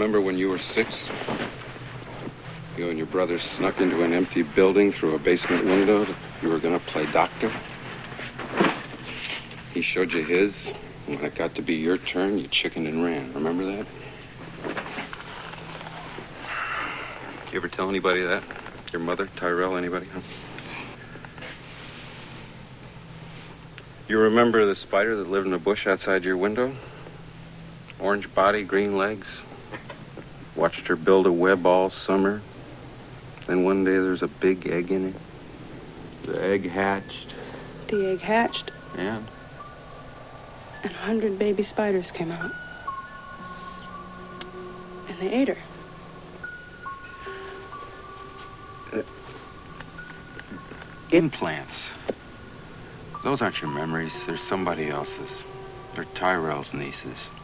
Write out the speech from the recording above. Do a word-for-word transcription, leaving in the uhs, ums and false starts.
remember when you were six? You and your brother snuck into an empty building through a basement window. You were gonna play doctor. He showed you his, and when it got to be your turn, you chickened and ran. Remember that? You ever tell anybody that? Your mother, Tyrell, anybody? Huh? You remember the spider that lived in a bush outside your window? Orange body, green legs. Watched her build a web all summer. Then one day there's a big egg in it. The egg hatched. The egg hatched? And? And a hundred baby spiders came out. And they ate her. Uh, implants. Those aren't your memories. They're somebody else's. They're Tyrell's nieces.